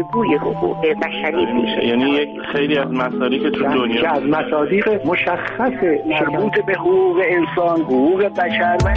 بازگوی حقوق بشری میشه. یعنی یک خیلی از مصادیق تو دنیا که از مصادیق مشخص مربوط به حقوق انسان، حقوق بشر و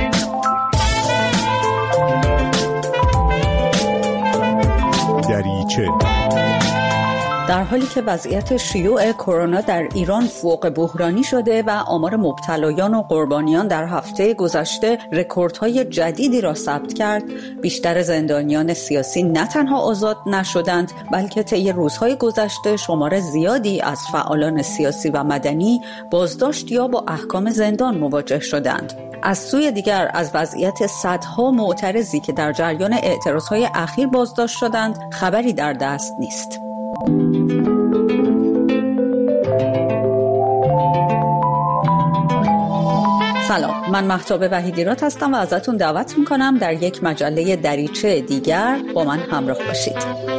دریچه. در حالی که وضعیت شیوع کرونا در ایران فوق بحرانی شده و آمار مبتلایان و قربانیان در هفته گذشته رکوردهای جدیدی را ثبت کرد، بیشتر زندانیان سیاسی نه تنها آزاد نشدند، بلکه طی روزهای گذشته شمار زیادی از فعالان سیاسی و مدنی بازداشت یا با احکام زندان مواجه شدند. از سوی دیگر از وضعیت صدها معترضی که در جریان اعتراضهای اخیر بازداشت شدند خبری در دست نیست. سلام، من مهتاب وحیدیراد هستم و ازتون دعوت میکنم در یک مجله دریچه دیگر با من همراه باشید.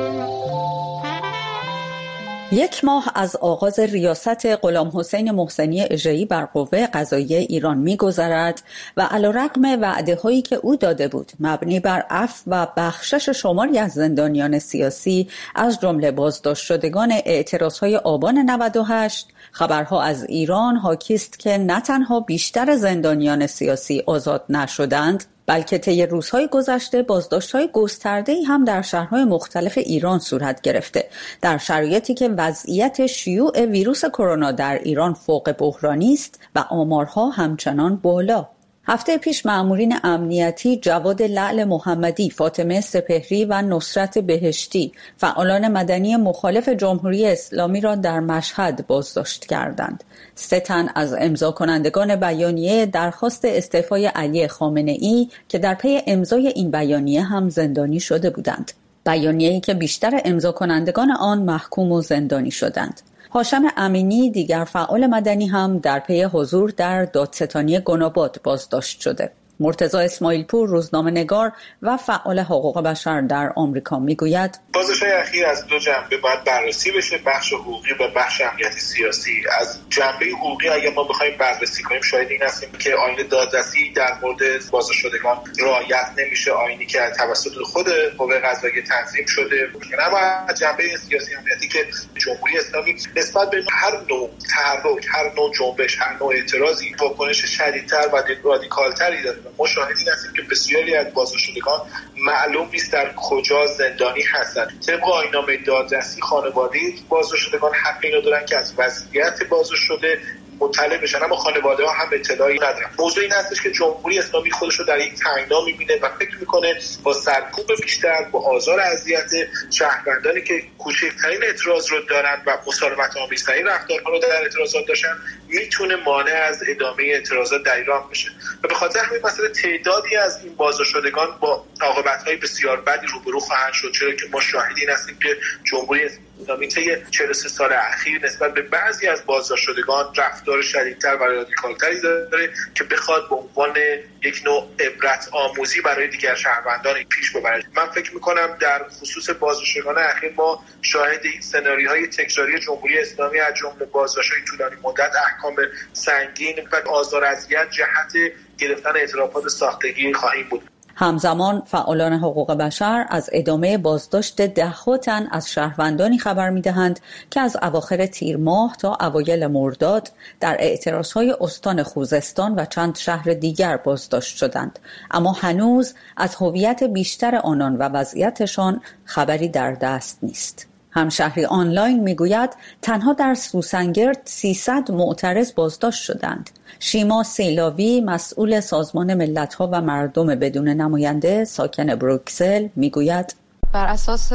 یک ماه از آغاز ریاست غلام حسین محسنی اژه‌ای بر قوه قضاییه ایران می‌گذرد و علیرغم وعده‌هایی که او داده بود مبنی بر عفو و بخشش شماری از زندانیان سیاسی از جمله بازداشت شدگان اعتراضهای آبان 98، خبرها از ایران حاکی است که نه تنها بیشتر زندانیان سیاسی آزاد نشدند، بلکه طی روزهای گذشته بازداشت‌های گسترده‌ای هم در شهرهای مختلف ایران صورت گرفته، در شرایطی که وضعیت شیوع ویروس کرونا در ایران فوق بحرانی است و آمارها همچنان بالا. هفته پیش مأمورین امنیتی جواد لعل محمدی، فاطمه سپهری و نصرت بهشتی، فعالان مدنی مخالف جمهوری اسلامی را در مشهد بازداشت کردند. 3 تن از امضا کنندگان بیانیه درخواست استعفای علی خامنه‌ای که در پی امضای این بیانیه هم زندانی شده بودند. بیانیه‌ای که بیشتر امضا کنندگان آن محکوم و زندانی شدند. هاشم امینی، دیگر فعال مدنی، هم در پی حضور در دادستانی گناباد بازداشت شده. مرتضی اسماعیل پور، روزنامه‌نگار و فعال حقوق بشر در آمریکا، میگوید بازداشت‌های اخیر از 2 جنبه باید بررسی بشه، بخش حقوقی و بخش امنیتی سیاسی. از جنبه حقوقی اگه ما بخوایم بررسی کنیم شاید این هستیم که آیین دادرسی در مورد بازداشت شدگان رعایت نمیشه، آیینی که توسط خود قوه قضاییه تنظیم شده. اما از جنبه سیاسی امنیتی که جمهوری اسلامی نسبت به هر نوع تحرک، هر نوع جنبش، هر نوع اعتراضی واکنش شدیدتر و رادیکالتری داره. ما شاهدین هستیم که بسیاری از بازداشت شدگان معلوم نیست در کجا زندانی هستند. طبق آیین‌نامه دادرسی خانواده بازداشت شدگان حق اینو دارن که از وضعیت بازداشت شده مطلع بشن، اما خانواده ها هم اطلاعی ندارن. موضوع این هستش که جمهوری اسلامی خودش رو در یک تنگنا میبینه و فکر میکنه با سرکوب بیشتر، با آزار اذیت شهروندانی که کوچکترین اعتراض رو دارن و مسالمت آمیزترین رفتارها رو در اعتراضات داشتن میتونه مانع از ادامه اعتراضات در ایران بشه و به خاطر همین مسئله تعدادی از این بازداشت شدگان با عاقبت‌های بسیار بدی روبرو خواهند شد، چرا که ما شاهدین هستیم که جمهوری اسلامی طی 43 سال اخیر نسبت به بعضی از بازداشت شدگان رفتار شدیدتر و رادیکالتری داره که بخواد به عنوان یک نوع عبرت آموزی برای دیگر شهروندان پیش ببره. من فکر می‌کنم در خصوص بازداشت شدگان اخیر ما شاهد این سناریوهای تکراری جمهوری اسلامی از جمله بازداشت‌های طولانی مدت، احکام سنگین و آزار اذیت جهت گرفتن اعترافات ساختگی خواهیم بود. همزمان فعالان حقوق بشر از ادامه بازداشت 10 تن از شهروندانی خبر می‌دهند که از اواخر تیر ماه تا اوایل مرداد در اعتراضهای استان خوزستان و چند شهر دیگر بازداشت شدند، اما هنوز از هویت بیشتر آنان و وضعیتشان خبری در دست نیست. همشهری آنلاین میگوید تنها در سوسنگرد 300 معترض بازداشت شدند. شیما سیلاوی، مسئول سازمان ملت‌ها و مردم بدون نماینده ساکن بروکسل، میگوید بر اساس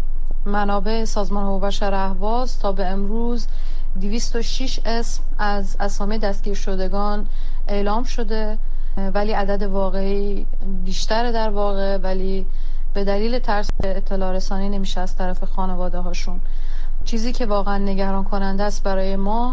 منابع سازمان حقوق بشر اهواز تا به امروز 206 اسم از اسامی دستگیر شدگان اعلام شده، ولی عدد واقعی بیشتره در واقع، ولی به دلیل ترس اطلاع رسانی نمیشه از طرف خانواده هاشون. چیزی که واقعا نگران کننده است برای ما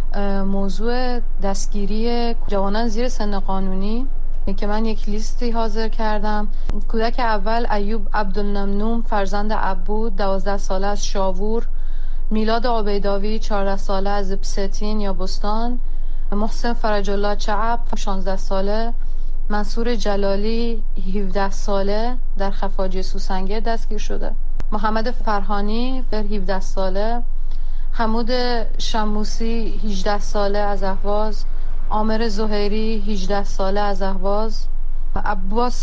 موضوع دستگیری جوانان زیر سن قانونی که من یک لیستی حاضر کردم. کودک اول ایوب عبدالنمنوم فرزند عبود 12 ساله از شاوور، میلاد عبیداوی 14 ساله از پستین یا بستان، محسن فرج الله چعب 16 ساله، منصور جلالی 17 ساله در خفاجی سوسنگرد دستگیر شده. محمد فرهانی 17 ساله، حمود شموسی 18 ساله از اهواز، عامر زهیری 18 ساله از اهواز، عباس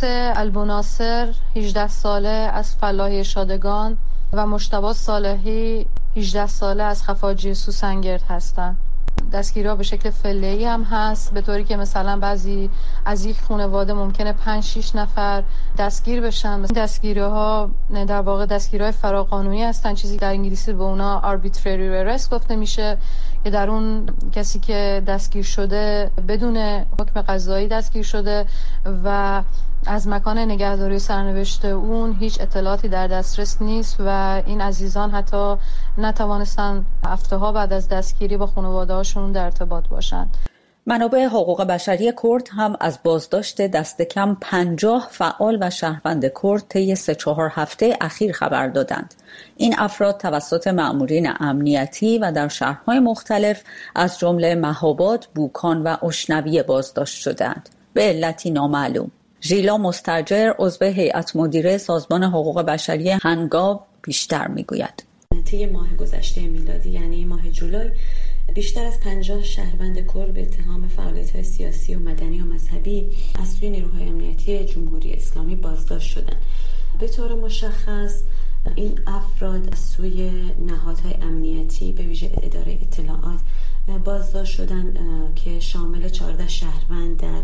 البناصر 18 ساله از فلاحی شادگان و مجتبی صالحی 18 ساله از خفاجی سوسنگرد هستند. دستگیری‌ها به شکل فعلی هم هست، به طوری که مثلا بعضی از یک خانواده ممکنه 5-6 نفر دستگیر بشن. دستگیری‌ها در واقع دستگیری‌های فراقانونی هستن، چیزی در انگلیسی به اونا arbitrary arrest گفته میشه، که در اون کسی که دستگیر شده بدون حکم قضایی دستگیر شده و از مکان نگهداری و سرنوشت اون هیچ اطلاعاتی در دسترس نیست و این عزیزان حتی نتوانستن هفته‌ها بعد از دستگیری با خانواده‌هاشون در ارتباط باشن. منابع حقوق بشری کرد هم از بازداشت دست کم 50 فعال و شهروند کرد طی 3-4 هفته اخیر خبر دادند. این افراد توسط مأمورین امنیتی و در شهرهای مختلف از جمله مهاباد، بوکان و اشنویه بازداشت شدند به علتی نامعلوم. ژیلا مستاجر عضو هیئت مدیره سازمان حقوق بشری هنگاب بیشتر میگوید. طی ماه گذشته میلادی یعنی ماه جولای بیشتر از 50 شهروند کرد به اتهام فعالیت‌های سیاسی و مدنی و مذهبی از سوی نیروهای امنیتی جمهوری اسلامی بازداشت شدند. به طور مشخص این افراد از سوی نهادهای امنیتی به ویژه اداره اطلاعات بازداشت شدند که شامل 14 شهروند در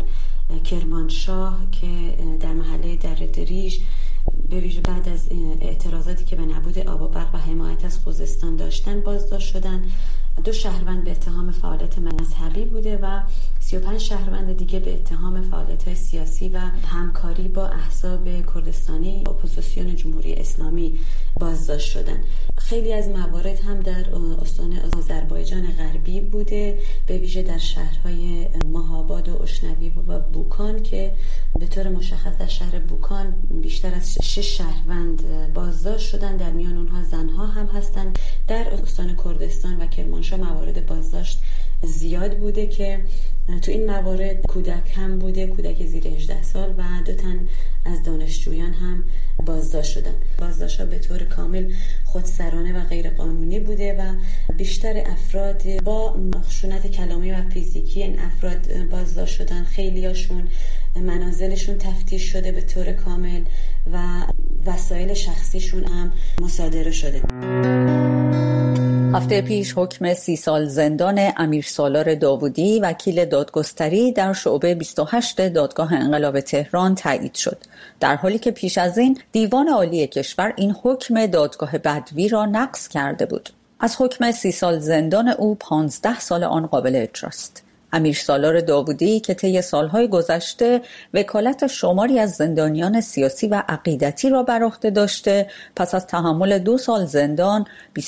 کرمانشاه که در محله دردریج به ویژه بعد از اعتراضاتی که به نبود آب و برق و حمایت از خوزستان داشتن بازداشت شدن. 2 شهروند به اتهام فعالیت مذهبی بوده و 35 شهروند دیگه به اتهام فعالیت‌های سیاسی و همکاری با احزاب کردستانی اپوزیسیون جمهوری اسلامی بازداشت شدن. خیلی از موارد هم در استان آذربایجان غربی بوده، به ویژه در شهرهای مهاباد و اشنویه و بوکان که به طور مشخص در شهر بوکان بیشتر از 6 شهروند بازداشت شدن، در میان اونها زنها هم هستند. در استان کردستان و کرمانشاه موارد بازداشت زیاد بوده که تو این موارد کودک هم بوده، کودک زیر 18 سال و 2 تن از دانشجویان هم بازداشت شدن. بازداشت‌ها به طور کامل خودسرانه و غیر قانونی بوده و بیشتر افراد با خشونت کلامی و فیزیکی این افراد بازداشت شدن. خیلیاشون منازلشون تفتیش شده به طور کامل و وسایل شخصیشون هم مصادره شده. هفته پیش حکم 30 سال زندان امیر سالار داوودی وکیل دادگستری در شعبه 28 دادگاه انقلاب تهران تایید شد، در حالی که پیش از این دیوان عالی کشور این حکم دادگاه بدوی را نقض کرده بود. از حکم 30 سال زندان او 15 سال آن قابل اجراست. امیر سالار داوودی که طی سالهای گذشته وکالت شماری از زندانیان سیاسی و عقیدتی را بر عهده داشته، پس از تحمل 2 سال زندان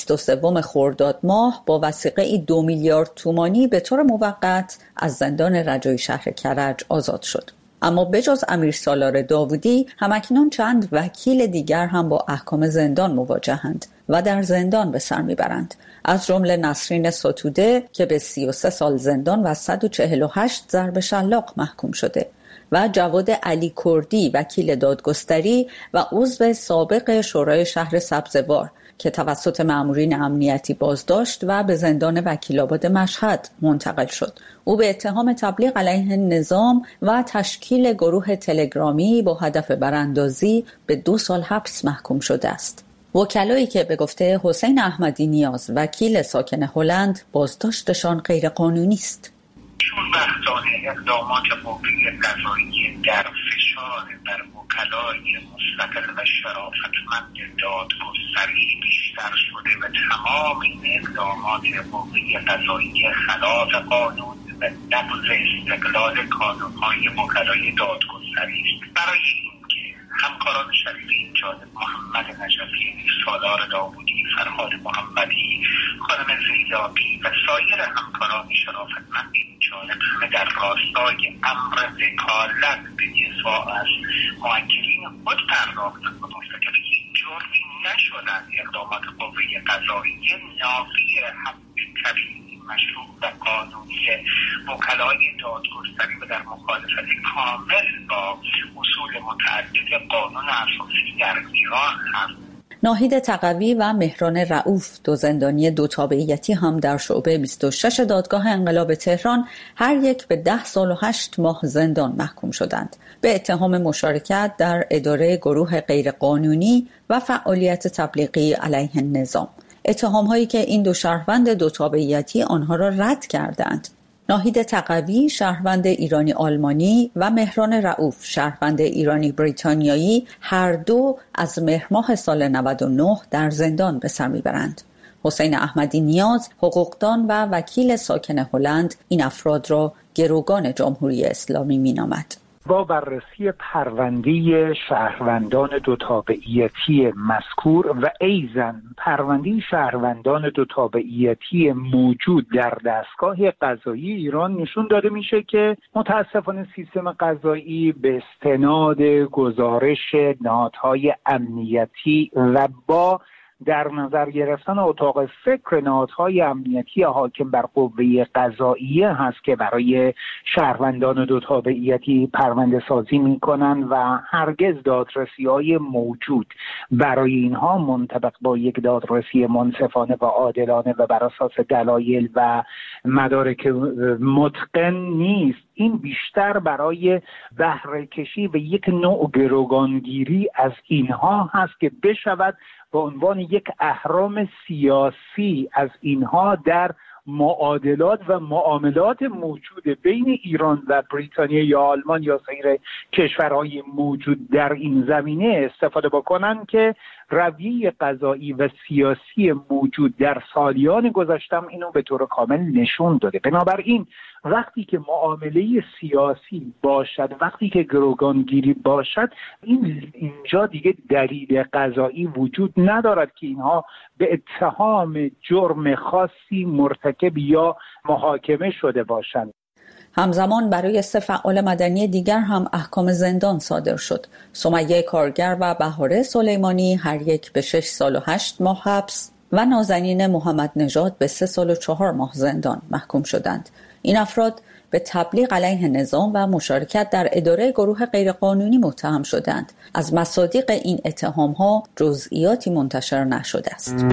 23 خرداد ماه با وثیقه 2 میلیارد تومانی به طور موقت از زندان رجایی شهر کرج آزاد شد. اما بجز امیر سالار داوودی همکنون چند وکیل دیگر هم با احکام زندان مواجهند و در زندان به سر میبرند، از جمله نسرین ستوده که به 33 سال زندان و 148 ضرب شلاق محکوم شده و جواد علی کردی وکیل دادگستری و عضو سابق شورای شهر سبزوار که توسط مأمورین امنیتی بازداشت و به زندان وکیل‌آباد مشهد منتقل شد. او به اتهام تبلیغ علیه نظام و تشکیل گروه تلگرامی با هدف براندازی به 2 سال حبس محکوم شده است. وکلایی که به گفته حسین احمدی نیاز وکیل ساکن هلند بازداشتشان غیر قانونی است. چون وقتانه اقدامات قوه قضاییه در فشار بر وکلای مستقل و شرافتمند دادگستری بیشتر شده و تمام این اقدامات قوه قضاییه خلاف قانون و نقض استقلال کانون‌های وکلای دادگستری است. برای همکاران شریف جالب، محمد نجفی، سالار داوودی، فرهاد محمدی، خانم زیدابی و سایر همکاران شرافتمند جالب همه در راستای امر وکالت به دفاع از موکلین خود پرداختند و مرتکب هیچ جرمی نشدند. اقدامات قوه قضاییه نافی حق طبیعی مشروع و قانونی وکلای دادگستری و در مخالفت کامل با اصول متعدد قانون اساسی در ایران هست. ناهید تقوی و مهران رؤوف، دو زندانی دو تابعیتی هم در شعبه 26 دادگاه انقلاب تهران، هر یک به 10 سال و 8 ماه زندان محکوم شدند به اتهام مشارکت در اداره گروه غیرقانونی و فعالیت تبلیغی علیه نظام. اتهام هایی که این دو شهروند دو تابعیتی آنها را رد کردند. ناهید تقوی شهروند ایرانی آلمانی و مهران رؤوف شهروند ایرانی بریتانیایی هر دو از مهر ماه سال 99 در زندان به سر میبرند. حسین احمدی نیاز، حقوقدان و وکیل ساکن هلند، این افراد را گروگان جمهوری اسلامی مینامد. با بررسی پرونده شهروندان دو تابعیتی مذکور و ایضاً پرونده شهروندان دو تابعیتی موجود در دستگاه قضایی ایران نشون داده میشه که متاسفانه سیستم قضایی به استناد گزارش نهادهای امنیتی و با در نظر گرفتن اتاق فکر نهادهای امنیتی حاکم بر قوه قضاییه هست که برای شهروندان دو تابعیتی پرونده سازی میکنن و هرگز دادرسی‌های موجود برای اینها منطبق با یک دادرسی منصفانه و عادلانه و بر اساس دلایل و مدارک متقن نیست. این بیشتر برای بهره کشی و یک نوع گروگانگیری از اینها هست که بشود به عنوان یک اهرام سیاسی از اینها در معادلات و معاملات موجود بین ایران و بریتانیا یا آلمان یا سایر کشورهای موجود در این زمینه استفاده بکنن که رویه قضایی و سیاسی موجود در سالیان گذشتم اینو به طور کامل نشون داده. بنابراین وقتی که معامله سیاسی باشد، وقتی که گروگانگیری باشد، اینجا دیگه دلیل قضایی وجود ندارد که اینها به اتهام جرم خاصی مرتکب یا محاکمه شده باشند. همزمان برای 3 فعال مدنی دیگر هم احکام زندان صادر شد. سمیه کارگر و بهاره سلیمانی هر یک به 6 سال و 8 ماه حبس و نازنین محمد نژاد به 3 سال و 4 ماه زندان محکوم شدند. این افراد به تبلیغ علیه نظام و مشارکت در اداره گروه غیرقانونی متهم شدند. از مصادیق این اتهام‌ها جزئیاتی منتشر نشده است.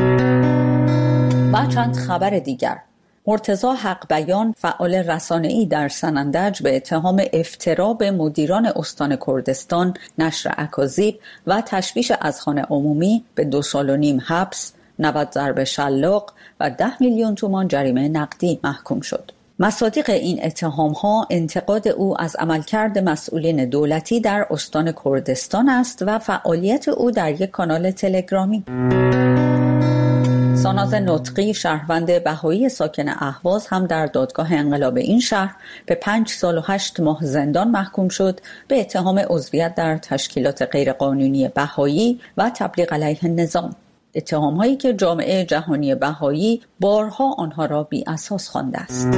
و چند خبر دیگر. مرتضی حق بیان، فعال رسانه‌ای در سنندج، به اتهام افترا به مدیران استان کردستان، نشر اکاذیب و تشویش اذهان عمومی به 2 سال و نیم حبس، 90 ضرب شلاق و 10 میلیون تومان جریمه نقدی محکوم شد. مصادیق این اتهام‌ها انتقاد او از عملکرد مسئولین دولتی در استان کردستان است و فعالیت او در یک کانال تلگرامی. ساناز نطقی، شهروند بهایی ساکن اهواز، هم در دادگاه انقلاب این شهر به 5 سال و 8 ماه زندان محکوم شد به اتهام عضویت در تشکیلات غیرقانونی بهایی و تبلیغ علیه نظام. اتهام‌هایی که جامعه جهانی بهایی بارها آنها را بی اساس خوانده است.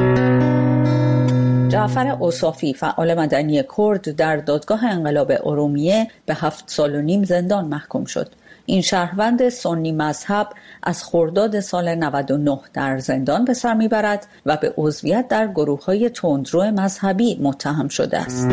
جعفر اوصافی، فعال مدنی کرد، در دادگاه انقلاب ارومیه به 7 سال و نیم زندان محکوم شد. این شهروند سنی مذهب از خرداد سال 99 در زندان به سر میبرد و به عضویت در گروه‌های تندرو مذهبی متهم شده است.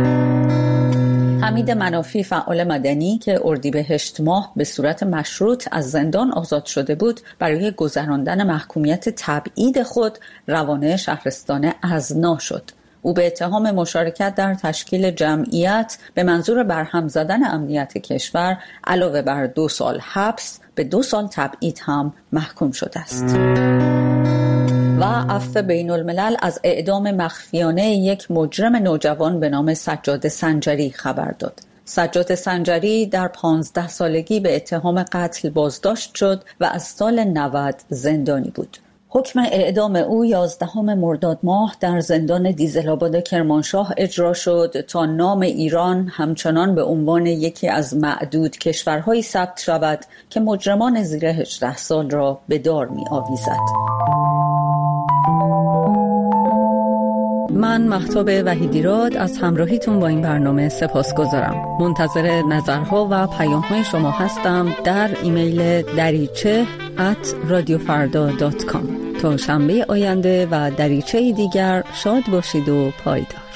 حمید منافی، فعال مدنی که اردیبهشت ماه به صورت مشروط از زندان آزاد شده بود، برای گذراندن محکومیت تبعید خود روانه شهرستان ازنا شد. او به اتهام مشارکت در تشکیل جمعیت به منظور برهم زدن امنیت کشور علاوه بر 2 سال حبس به 2 سال تبعید هم محکوم شده است. و عفو بین الملل از اعدام مخفیانه یک مجرم نوجوان به نام سجاد سنجری خبر داد. سجاد سنجری در 15 سالگی به اتهام قتل بازداشت شد و از سال 90 زندانی بود. حکم اعدام او 11 مرداد ماه در زندان دیزل‌آباد کرمانشاه اجرا شد تا نام ایران همچنان به عنوان یکی از معدود کشورهایی ثبت شود که مجرمان زیر 18 سال را به دار می‌آویزد. من مهتاب وحیدی‌راد از همراهیتون با این برنامه سپاسگزارم. منتظر نظرها و پیام‌های شما هستم در ایمیل dariche@radiofarda.com. تا شنبه آینده و دریچه دیگر شاد باشید و پایدار.